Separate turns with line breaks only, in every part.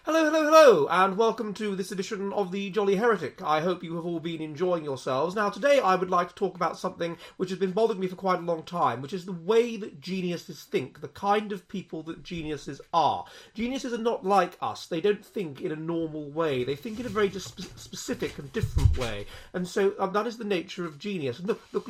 Hello, hello, hello, and welcome to this edition of the Jolly Heretic. I hope you have all been enjoying yourselves. Now, today I would like to talk about something which has been bothering me for quite a long time, which is the way that geniuses think, the kind of people that geniuses are. Geniuses are not like us. They don't think in a normal way. They think in a very specific and different way. And so that is the nature of genius. Look at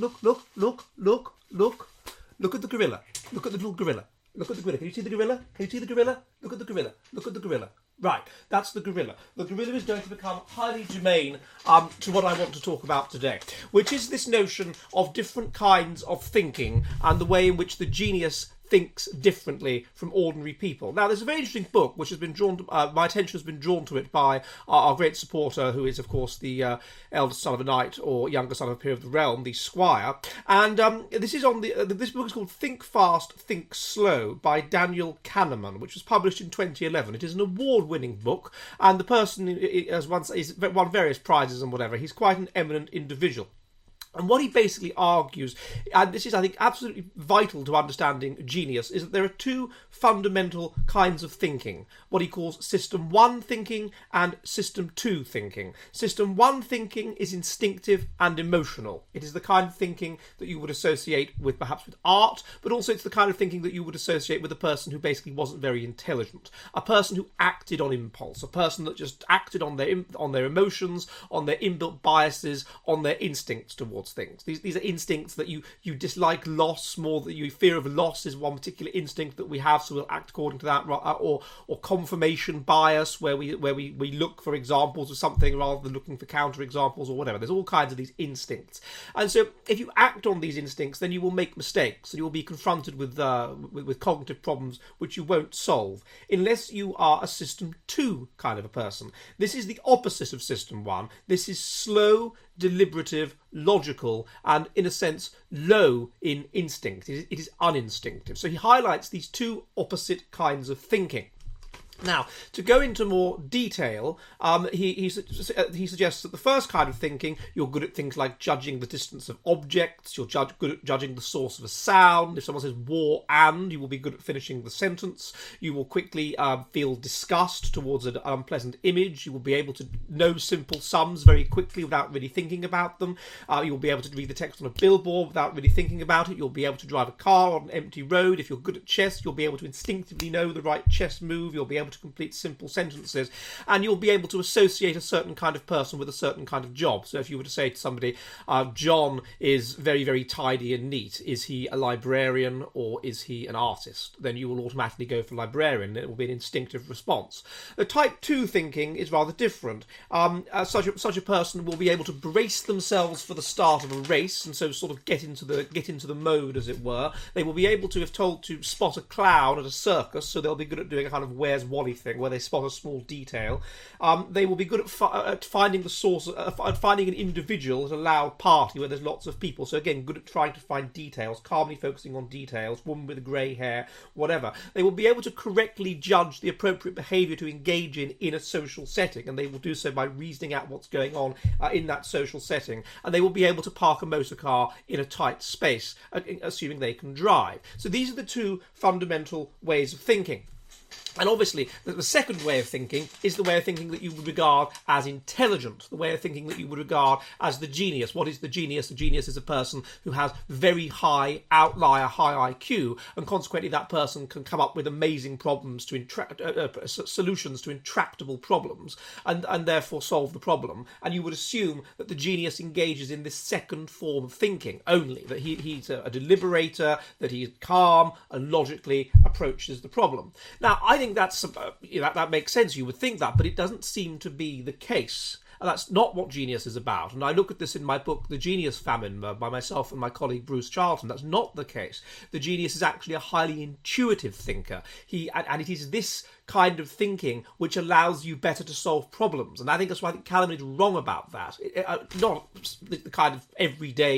the gorilla. Look at the little gorilla. Look at the gorilla. Can you see the gorilla? Can you see the gorilla? Look at the gorilla. Look at the gorilla. Right, that's the gorilla. The gorilla is going to become highly germane to what I want to talk about today, which is this notion of different kinds of thinking and the way in which the genius thinks differently from ordinary people. Now, there's a very interesting book which has been drawn to, my attention has been drawn to it by our great supporter, who is, of course, the eldest son of a knight or younger son of a peer of the realm, the Squire. And this book is called Think Fast, Think Slow by Daniel Kahneman, which was published in 2011. It is an award-winning book, and the person has won various prizes and whatever. He's quite an eminent individual. And what he basically argues, and this is, I think, absolutely vital to understanding genius, is that there are two fundamental kinds of thinking, what he calls System 1 thinking and System 2 thinking. System 1 thinking is instinctive and emotional. It is the kind of thinking that you would associate with, perhaps with art, but also it's the kind of thinking that you would associate with a person who basically wasn't very intelligent, a person who acted on impulse, a person that just acted on their emotions, on their inbuilt biases, on their instincts towards things. These are instincts that you dislike loss more, that you fear of loss is one particular instinct that we have, so we'll act according to that, or confirmation bias, where we look for examples of something rather than looking for counter examples or whatever. There's all kinds of these instincts, and so if you act on these instincts, then you will make mistakes and you will be confronted with cognitive problems which you won't solve unless you are a System 2 kind of a person. This is the opposite of System 1. This is slow, deliberative, logical, and in a sense low in instinct. It is uninstinctive. So he highlights these two opposite kinds of thinking. Now, to go into more detail, he suggests that the first kind of thinking, you're good at things like judging the distance of objects, you're good at judging the source of a sound. If someone says war and, you will be good at finishing the sentence. You will quickly feel disgust towards an unpleasant image. You will be able to know simple sums very quickly without really thinking about them. You will be able to read the text on a billboard without really thinking about it. You'll be able to drive a car on an empty road. If you're good at chess, you'll be able to instinctively know the right chess move. You'll be able to complete simple sentences, and you'll be able to associate a certain kind of person with a certain kind of job. So if you were to say to somebody, John is very, very tidy and neat, is he a librarian or is he an artist? Then you will automatically go for librarian. It will be an instinctive response. The Type 2 thinking is rather different. Such a person will be able to brace themselves for the start of a race, and so sort of get into the mode, as it were. They will be able to, if told to spot a clown at a circus, so they'll be good at doing a kind of Where's Wally thing, where they spot a small detail. They will be good at finding the source, at finding an individual at a loud party where there's lots of people. So again, good at trying to find details, calmly focusing on details, woman with grey hair, whatever. They will be able to correctly judge the appropriate behaviour to engage in a social setting, and they will do so by reasoning out what's going on in that social setting. And they will be able to park a motor car in a tight space, assuming they can drive. So these are the two fundamental ways of thinking. And obviously, the second way of thinking is the way of thinking that you would regard as intelligent, the way of thinking that you would regard as the genius. What is the genius? The genius is a person who has very high outlier, high IQ, and consequently that person can come up with amazing problems to solutions to intractable problems, and therefore solve the problem. And you would assume that the genius engages in this second form of thinking only, that he's a deliberator, that he is calm and logically approaches the problem. Now, I think that makes sense. You would think that, but it doesn't seem to be the case. And that's not what genius is about. And I look at this in my book, The Genius Famine, by myself and my colleague Bruce Charlton. That's not the case. The genius is actually a highly intuitive thinker. And it is this kind of thinking which allows you better to solve problems. And I think that's why Kahneman is wrong about that. Not the kind of everyday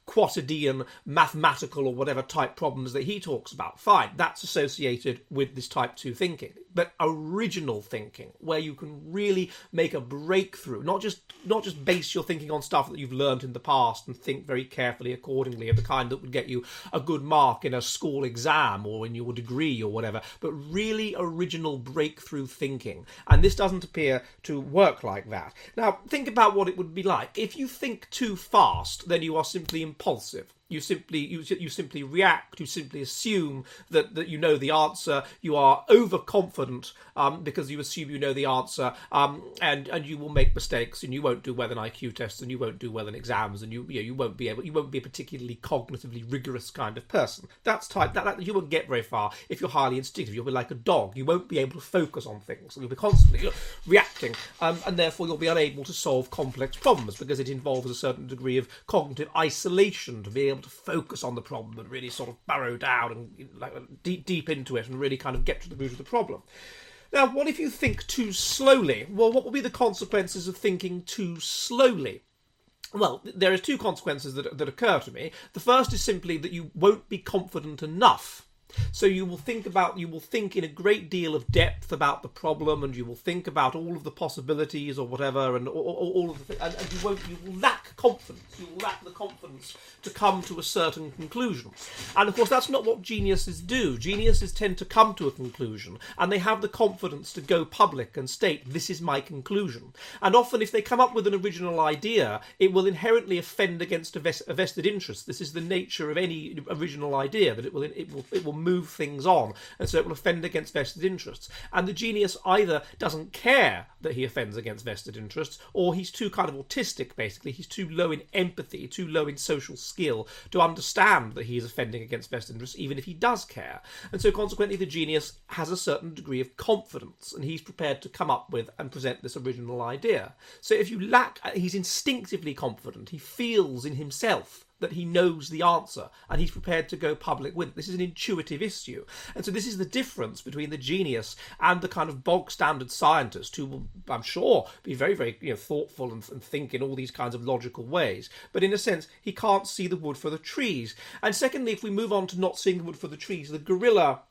quotidian mathematical or whatever type problems that he talks about. Fine, that's associated with this type 2 thinking. But original thinking, where you can really make a breakthrough, not just base your thinking on stuff that you've learned in the past and think very carefully accordingly, of the kind that would get you a good mark in a school exam or in your degree or whatever, but really original breakthrough thinking. And this doesn't appear to work like that. Now, think about what it would be like. If you think too fast, then you are simply impulsive. You simply react. You simply assume that you know the answer. You are overconfident because you assume you know the answer, and you will make mistakes, and you won't do well in IQ tests, and you won't do well in exams, and you won't be a particularly cognitively rigorous kind of person. That's type that you won't get very far if you're highly instinctive. You'll be like a dog. You won't be able to focus on things. You'll be constantly reacting, and therefore you'll be unable to solve complex problems because it involves a certain degree of cognitive isolation to be able to focus on the problem and really sort of burrow down and like deep into it and really kind of get to the root of the problem. Now, what if you think too slowly? Well, what will be the consequences of thinking too slowly? Well, there are two consequences that occur to me. The first is simply that you won't be confident enough. So you will think in a great deal of depth about the problem, and you will think about all of the possibilities or whatever, and all of the and you will lack confidence. You will lack the confidence to come to a certain conclusion. And of course, that's not what geniuses do. Geniuses tend to come to a conclusion, and they have the confidence to go public and state, "This is my conclusion." And often, if they come up with an original idea, it will inherently offend against a vested interest. This is the nature of any original idea, that it will move things on, and so it will offend against vested interests. And the genius either doesn't care that he offends against vested interests, or he's too kind of autistic, basically. He's too low in empathy, too low in social skill to understand that he is offending against vested interests, even if he does care. And so consequently, the genius has a certain degree of confidence, and he's prepared to come up with and present this original idea. So if you lack, he's instinctively confident. He feels in himself that he knows the answer, and he's prepared to go public with it. This is an intuitive issue. And so this is the difference between the genius and the kind of bog-standard scientist who will, I'm sure, be very, very thoughtful and think in all these kinds of logical ways. But in a sense, he can't see the wood for the trees. And secondly, if we move on to not seeing the wood for the trees, the gorilla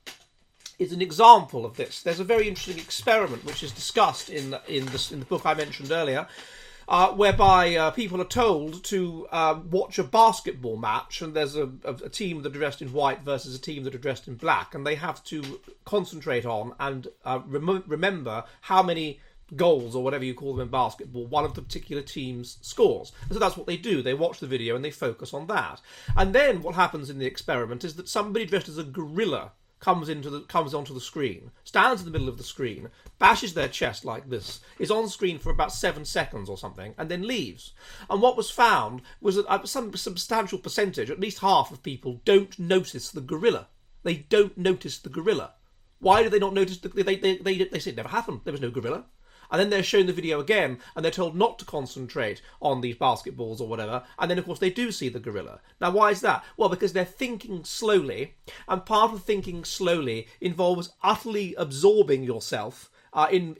is an example of this. There's a very interesting experiment which is discussed in the book I mentioned earlier, whereby people are told to watch a basketball match, and there's a team that are dressed in white versus a team that are dressed in black, and they have to concentrate on and remember how many goals, or whatever you call them in basketball, one of the particular team's scores. And so that's what they do. They watch the video and they focus on that. And then what happens in the experiment is that somebody dressed as a gorilla comes onto the screen, stands in the middle of the screen, bashes their chest like this, is on screen for about 7 seconds or something, and then leaves. And what was found was that some substantial percentage, at least half of people, don't notice the gorilla. They don't notice the gorilla. Why do they not notice? They say it never happened. There was no gorilla. And then they're shown the video again, and they're told not to concentrate on these basketballs or whatever, and then, of course, they do see the gorilla. Now, why is that? Well, because they're thinking slowly, and part of thinking slowly involves utterly absorbing yourself in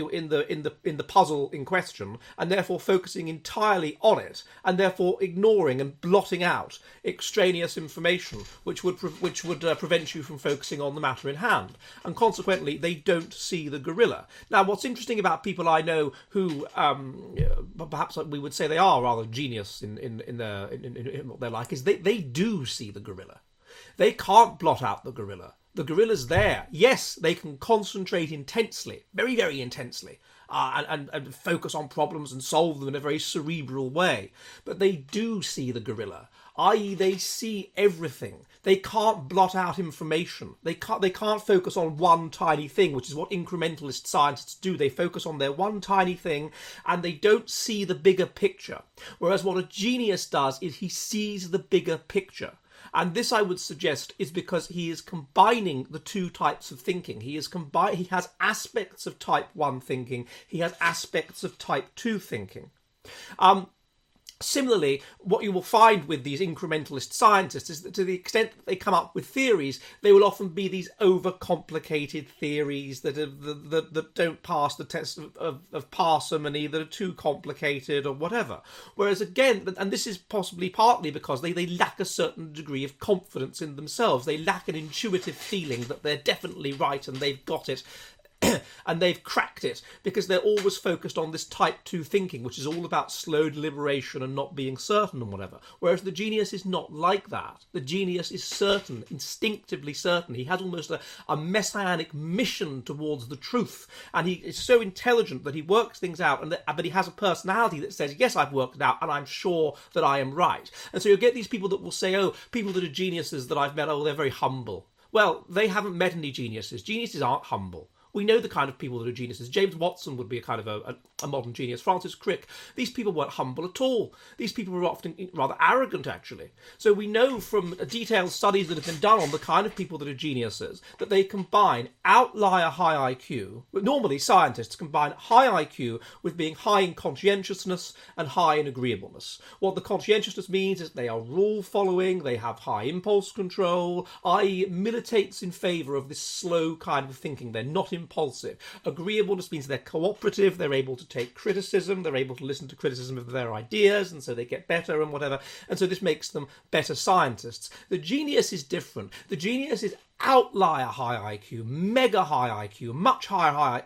the puzzle in question, and therefore focusing entirely on it, and therefore ignoring and blotting out extraneous information which would prevent you from focusing on the matter in hand. And consequently, they don't see the gorilla. Now, what's interesting about people I know who perhaps we would say they are rather genius in what they're like, is they do see the gorilla. They can't blot out the gorilla. The gorilla's there. Yes, they can concentrate intensely, very, very intensely, and focus on problems and solve them in a very cerebral way. But they do see the gorilla, i.e. they see everything. They can't blot out information. They can't focus on one tiny thing, which is what incrementalist scientists do. They focus on their one tiny thing, and they don't see the bigger picture. Whereas what a genius does is he sees the bigger picture. And this, I would suggest, is because he is combining the two types of thinking. He has aspects of type 1 thinking. He has aspects of type 2 thinking. Similarly, what you will find with these incrementalist scientists is that to the extent that they come up with theories, they will often be these overcomplicated theories that don't pass the test of parsimony, that are too complicated or whatever. Whereas again, and this is possibly partly because they lack a certain degree of confidence in themselves. They lack an intuitive feeling that they're definitely right and they've got it. And they've cracked it because they're always focused on this type 2 thinking, which is all about slow deliberation and not being certain and whatever. Whereas the genius is not like that. The genius is certain, instinctively certain. He has almost a messianic mission towards the truth. And he is so intelligent that he works things out, but he has a personality that says, yes, I've worked it out and I'm sure that I am right. And so you'll get these people that will say, oh, people that are geniuses that I've met, oh, they're very humble. Well, they haven't met any geniuses. Geniuses aren't humble. We know the kind of people that are geniuses. James Watson would be a kind of a modern genius. Francis Crick. These people weren't humble at all. These people were often rather arrogant, actually. So we know from detailed studies that have been done on the kind of people that are geniuses that they combine outlier high IQ. Normally, scientists combine high IQ with being high in conscientiousness and high in agreeableness. What the conscientiousness means is they are rule-following, they have high impulse control, i.e. militates in favour of this slow kind of thinking. They're not impulsive. Agreeableness means they're cooperative, they're able to take criticism, they're able to listen to criticism of their ideas, and so they get better and whatever. And so this makes them better scientists. The genius is different. The genius is outlier high IQ, mega high IQ, much higher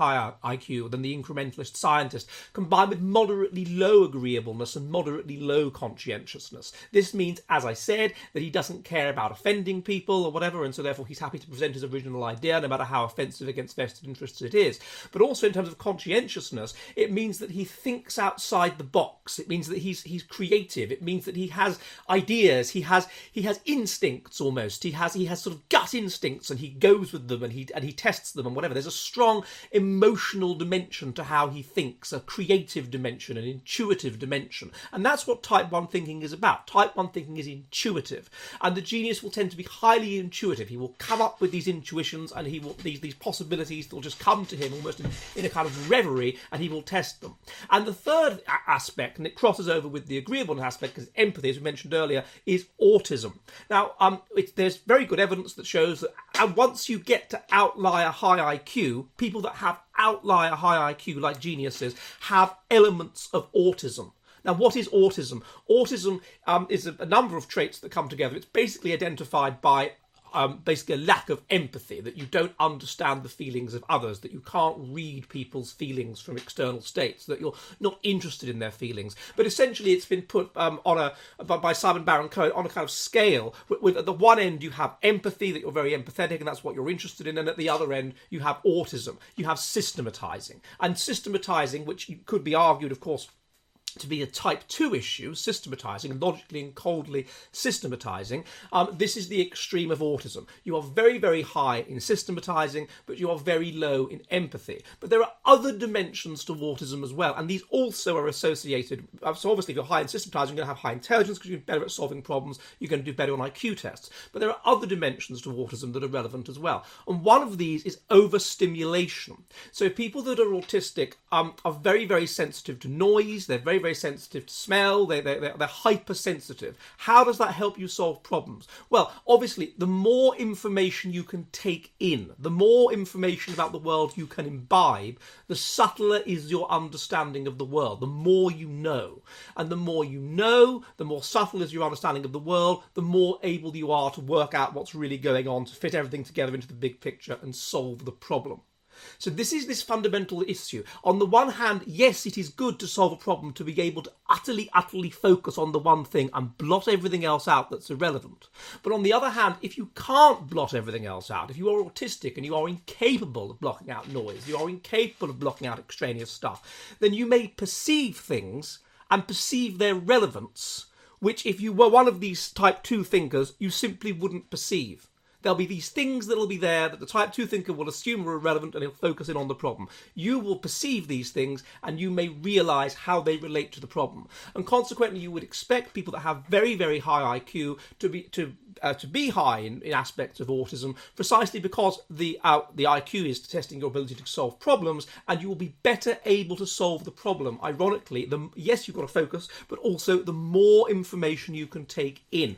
IQ than the incrementalist scientist, combined with moderately low agreeableness and moderately low conscientiousness. This means, as I said, that he doesn't care about offending people or whatever, and so therefore he's happy to present his original idea, no matter how offensive against vested interests it is. But also in terms of conscientiousness, it means that he thinks outside the box. It means that he's creative. It means that he has ideas. He has instincts almost. He has sort of gut instincts, and he goes with them and he tests them and whatever. There's a strong emotional dimension to how he thinks, a creative dimension, an intuitive dimension. And that's what type 1 thinking is about. Type 1 thinking is intuitive. And the genius will tend to be highly intuitive. He will come up with these intuitions and he will these possibilities that will just come to him almost in a kind of reverie, and he will test them. And the third aspect, and it crosses over with the agreeableness aspect because empathy, as we mentioned earlier, is autism. Now, there's very good evidence that shows that once you get to outlier high IQ, people that have outlier high IQ, like geniuses, have elements of autism. Now, what is autism? Autism is a number of traits that come together. It's basically identified by basically a lack of empathy, that you don't understand the feelings of others, that you can't read people's feelings from external states, that you're not interested in their feelings. But essentially it's been put by Simon Baron-Cohen on a kind of scale. With at the one end you have empathy, that you're very empathetic and that's what you're interested in, and at the other end you have autism. You have systematizing. And systematizing, which could be argued, of course, to be a type 2 issue, systematizing, logically and coldly systematizing, this is the extreme of autism. You are very, very high in systematizing, but you are very low in empathy. But there are other dimensions to autism as well, and these also are associated. So obviously, if you're high in systematizing, you're going to have high intelligence because you're better at solving problems, you're going to do better on IQ tests. But there are other dimensions to autism that are relevant as well. And one of these is overstimulation. So people that are autistic are very, very sensitive to noise, they're very, very sensitive to smell, they're hypersensitive. How does that help you solve problems? Well, obviously, the more information you can take in, the more information about the world you can imbibe, the subtler is your understanding of the world, the more you know. And the more you know, the more subtle is your understanding of the world, the more able you are to work out what's really going on, to fit everything together into the big picture and solve the problem. So this is this fundamental issue. On the one hand, yes, it is good to solve a problem, to be able to utterly focus on the one thing and blot everything else out that's irrelevant. But on the other hand, if you can't blot everything else out, if you are autistic and you are incapable of blocking out noise, you are incapable of blocking out extraneous stuff, then you may perceive things and perceive their relevance, which if you were one of these type 2 thinkers, you simply wouldn't perceive. There'll be these things that'll be there that the type 2 thinker will assume are irrelevant, and he'll focus in on the problem. You will perceive these things, and you may realise how they relate to the problem. And consequently, you would expect people that have very, very high IQ to be high in aspects of autism, precisely because the IQ is testing your ability to solve problems, and you will be better able to solve the problem. Ironically, yes, you've got to focus, but also the more information you can take in.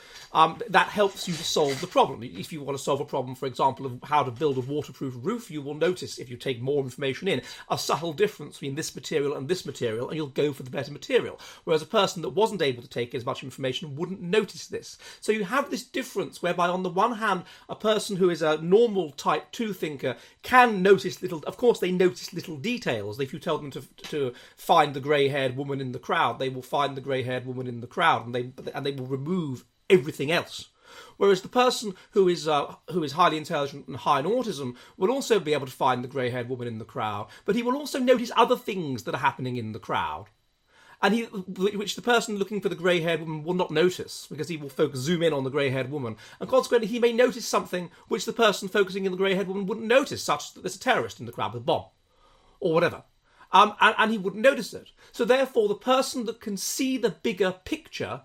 That helps you to solve the problem. If you want to solve a problem, for example, of how to build a waterproof roof, you will notice, if you take more information in, a subtle difference between this material, and you'll go for the better material. Whereas a person that wasn't able to take as much information wouldn't notice this. So you have this difference whereby, on the one hand, a person who is a normal type 2 thinker can notice of course they notice little details. If you tell them to find the grey-haired woman in the crowd, they will find the grey-haired woman in the crowd, and they will remove everything else. Whereas the person who is highly intelligent and high in autism will also be able to find the grey-haired woman in the crowd, but he will also notice other things that are happening in the crowd, and which the person looking for the grey-haired woman will not notice, because he will zoom in on the grey-haired woman, and consequently he may notice something which the person focusing on the grey-haired woman wouldn't notice, such that there's a terrorist in the crowd with a bomb, or whatever. And he wouldn't notice it. So therefore, the person that can see the bigger picture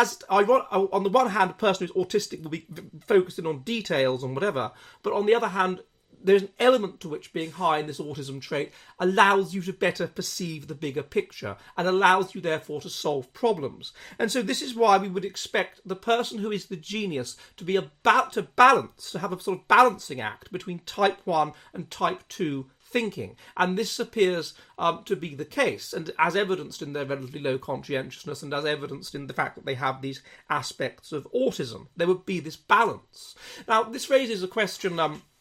on the one hand, a person who's autistic will be focusing on details and whatever, but on the other hand, there's an element to which being high in this autism trait allows you to better perceive the bigger picture, and allows you therefore to solve problems. And so this is why we would expect the person who is the genius to be about to balance, to have a sort of balancing act between type 1 and type 2 thinking. And this appears to be the case, and as evidenced in their relatively low conscientiousness, and as evidenced in the fact that they have these aspects of autism. There would be this balance. Now, this raises a question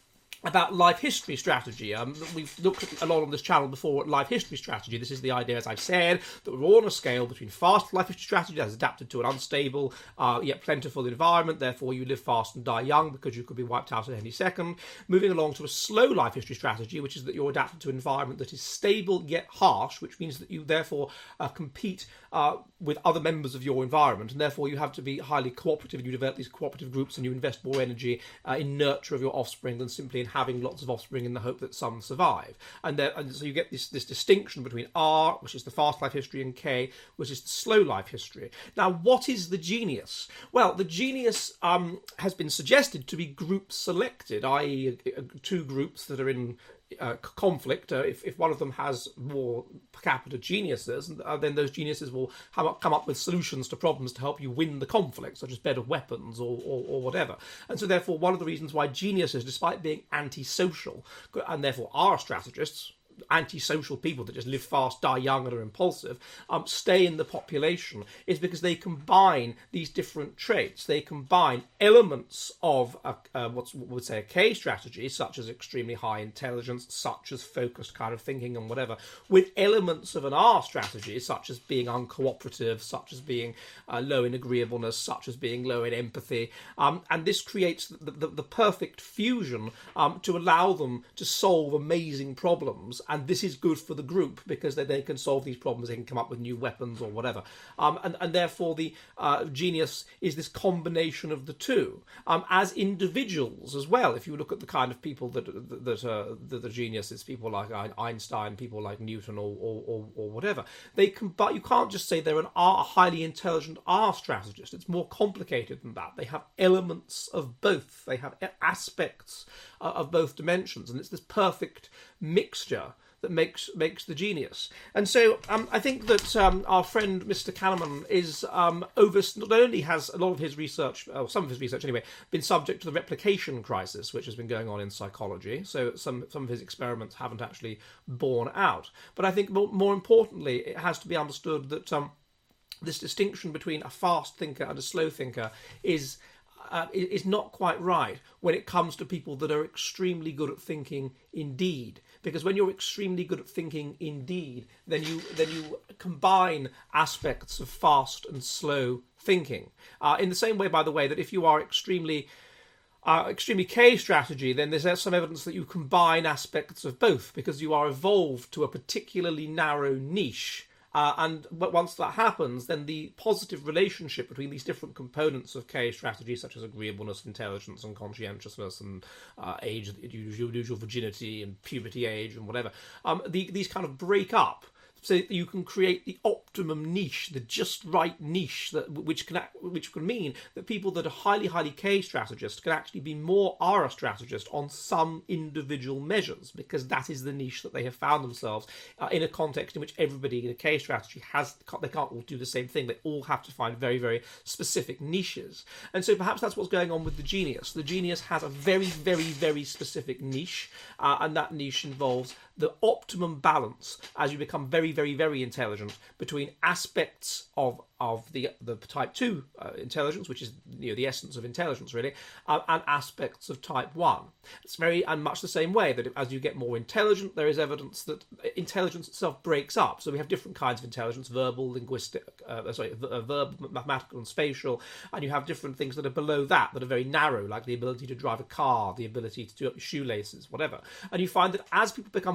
about life history strategy. We've looked a lot on this channel before at life history strategy. This is the idea, as I've said, that we're all on a scale between fast life history strategy that is adapted to an unstable yet plentiful environment, therefore you live fast and die young because you could be wiped out at any second, moving along to a slow life history strategy, which is that you're adapted to an environment that is stable yet harsh, which means that you therefore compete with other members of your environment, and therefore you have to be highly cooperative, and you develop these cooperative groups, and you invest more energy in nurture of your offspring than simply in having lots of offspring in the hope that some survive. And so you get this distinction between R, which is the fast life history, and K, which is the slow life history. Now, what is the genius? Well, the genius has been suggested to be group selected, i.e. two groups that are in conflict. If one of them has more per capita geniuses, then those geniuses will come up with solutions to problems to help you win the conflict, such as better weapons or whatever. And so therefore, one of the reasons why geniuses, despite being antisocial, and therefore are strategists, antisocial people that just live fast, die young, and are impulsive, stay in the population, is because they combine these different traits. They combine elements of what we would say a K strategy, such as extremely high intelligence, such as focused kind of thinking and whatever, with elements of an R strategy, such as being uncooperative, such as being low in agreeableness, such as being low in empathy, and this creates the perfect fusion to allow them to solve amazing problems. And this is good for the group because they can solve these problems, they can come up with new weapons or whatever. And therefore the genius is this combination of the two. As individuals as well, if you look at the kind of people that are geniuses, people like Einstein, people like Newton or whatever, but you can't just say they're a highly intelligent R strategist. It's more complicated than that. They have elements of both. They have aspects of both dimensions, and it's this perfect mixture that makes the genius. And so I think that our friend Mr. Kahneman is not only has a lot of his research, or some of his research anyway, been subject to the replication crisis, which has been going on in psychology. So some of his experiments haven't actually borne out. But I think more importantly, it has to be understood that this distinction between a fast thinker and a slow thinker is not quite right when it comes to people that are extremely good at thinking indeed. Because when you're extremely good at thinking indeed, then you combine aspects of fast and slow thinking. In the same way, by the way, that if you are extremely K strategy, then there's some evidence that you combine aspects of both, because you are evolved to a particularly narrow niche But once that happens, then the positive relationship between these different components of K strategy, such as agreeableness, intelligence, and conscientiousness, and age, usual virginity, and puberty age, and whatever, these kind of break up, so that you can create the optimum niche, the just right niche, which can mean that people that are highly K strategists can actually be more R strategists on some individual measures, because that is the niche that they have found themselves in a context in which everybody in a K strategy they can't all do the same thing. They all have to find very specific niches. And so perhaps that's what's going on with the genius. The genius has a very specific niche, and that niche involves the optimum balance as you become very intelligent between aspects of the type 2 intelligence, which is the essence of intelligence really, and aspects of type 1. It's very and much the same way that as you get more intelligent, there is evidence that intelligence itself breaks up. So we have different kinds of intelligence: verbal, linguistic, verbal, mathematical, and spatial, and you have different things that are below that are very narrow, like the ability to drive a car, the ability to do up your shoelaces, whatever. And you find that as people become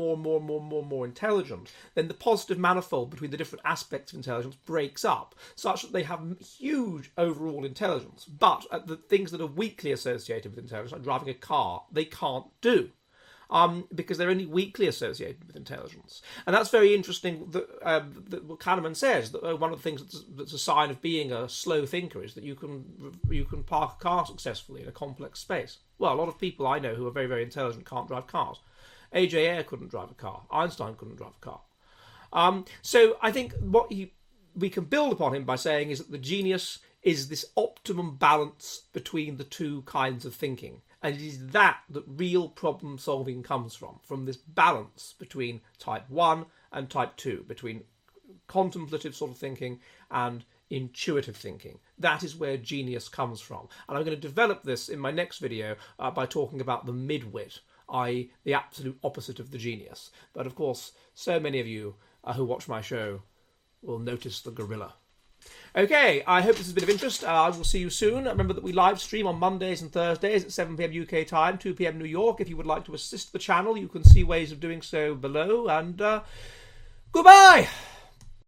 more intelligent, then the positive manifold between the different aspects of intelligence breaks up, such that they have huge overall intelligence, but the things that are weakly associated with intelligence, like driving a car, they can't do. Because they're only weakly associated with intelligence. And that's very interesting that what Kahneman says, that one of the things that's a sign of being a slow thinker is that you can park a car successfully in a complex space. Well, a lot of people I know who are very intelligent can't drive cars. A.J. Ayer couldn't drive a car. Einstein couldn't drive a car. So I think what we can build upon him by saying is that the genius is this optimum balance between the two kinds of thinking. And it is that real problem solving comes from this balance between type 1 and type 2, between contemplative sort of thinking and intuitive thinking. That is where genius comes from. And I'm going to develop this in my next video by talking about the midwit, i.e. the absolute opposite of the genius. But of course, so many of you who watch my show will notice the gorilla. Okay, I hope this has been of interest. I will see you soon. Remember that we live stream on Mondays and Thursdays at 7 p.m. UK time, 2 p.m. New York. If you would like to assist the channel, you can see ways of doing so below. And goodbye!